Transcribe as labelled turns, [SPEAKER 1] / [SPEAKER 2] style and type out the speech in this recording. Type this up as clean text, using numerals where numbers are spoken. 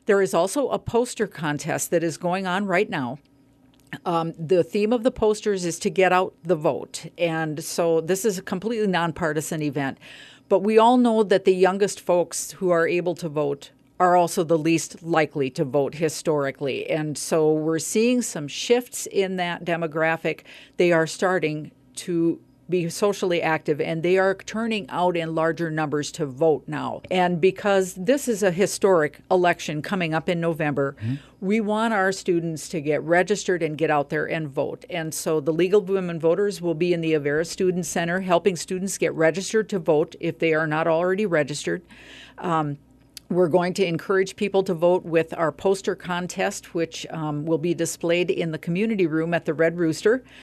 [SPEAKER 1] There is also a poster contest that is going on right now. The theme of the posters is to get out the vote. And so this is a completely nonpartisan event. But we all know that the youngest folks who are able to vote are also the least likely to vote historically. And so we're seeing some shifts in that demographic. They are starting to be socially active, and they are turning out in larger numbers to vote now. And because this is a historic election coming up in November, we want our students to get registered and get out there and vote. And so the League of Women Voters will be in the Avera Student Center helping students get registered to vote if they are not already registered. We're going to encourage people to vote with our poster contest, which will be displayed in the community room at the Red Rooster.